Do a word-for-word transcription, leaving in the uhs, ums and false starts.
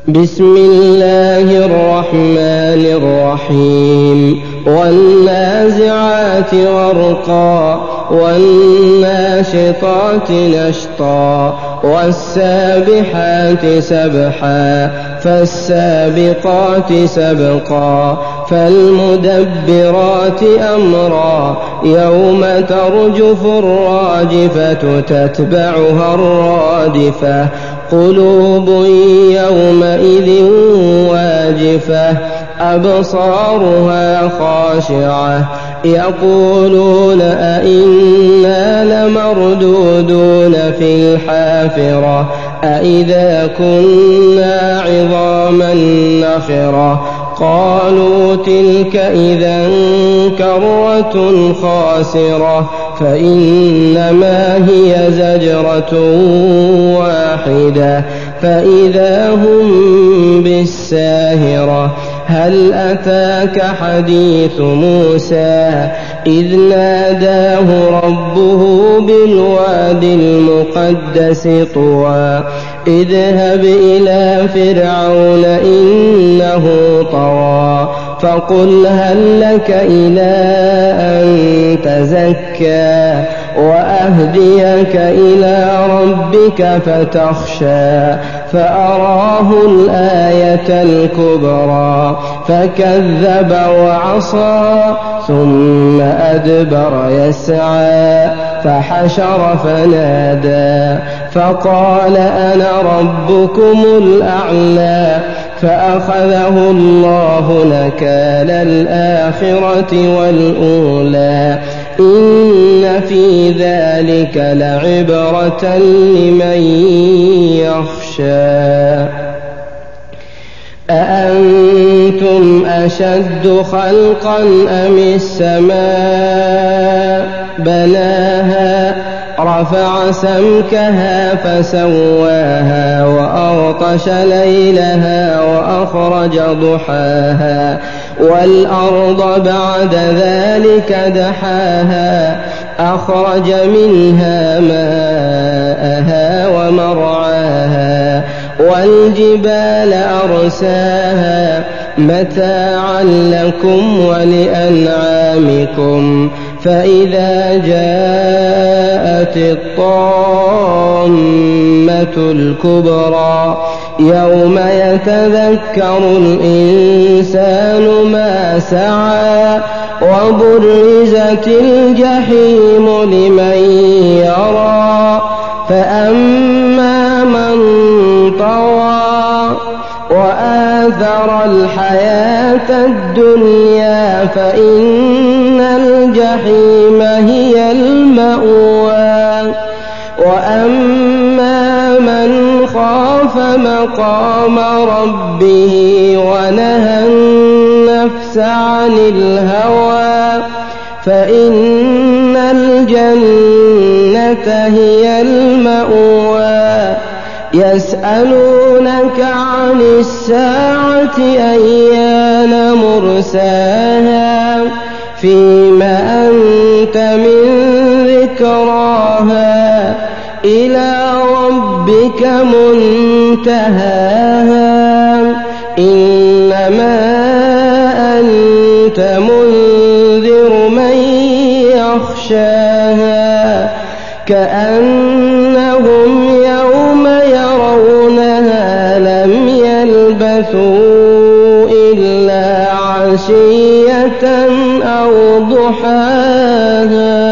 بسم الله الرحمن الرحيم والنازعات غرقا والناشطات نشطا والسابحات سبحا فالسابقات سبقا فالمدبرات أمرا يوم ترجف الراجفة تتبعها الرادفة قلوب يومئذ واجفة أبصارها خاشعة يقولون أئنا لمردودون في الحافرة أئذا كنا عظاما نخرة قالوا تلك إذا كرة خاسرة فإنما هي زجرة واحدة فإذا هم بالساهرة هل أتاك حديث موسى إذ ناداه ربه بالواد المقدس طوى اذهب إلى فرعون إنه طغى فقل هل لك إلى أن تزكى وأهديك إلى ربك فتخشى فأراه الآية الكبرى فكذب وعصى ثم أدبر يسعى فحشر فنادى فقال أنا ربكم الأعلى فأخذه الله نكال الآخرة والأولى إن في ذلك لعبرة لمن يخشى أأنتم أشد خلقا أم السماء بناها رفع سمكها فسواها وأغطش ليلها وأخرج ضحاها والأرض بعد ذلك دحاها أخرج منها ماءها ومرعاها والجبال أرساها متاعا لكم ولأنعامكم فإذا جاءت الطامة الكبرى يوم يتذكر الإنسان ما سعى وبرزت الجحيم لمن يرى فأما من طغى وآثر الحياة الدنيا فإن الجحيم هي المأوى وأما من خاف مقام ربه ونهى النفس عن الهوى فإن الجنة هي المأوى يسألونك عن الساعة أيان مرساها فيما أنت من ذكراها إلى ربك منتهاها إنما أنت منذر من يخشاها كأنهم يوم يرونها لم يلبثوا إلا عشية أو ضحاها.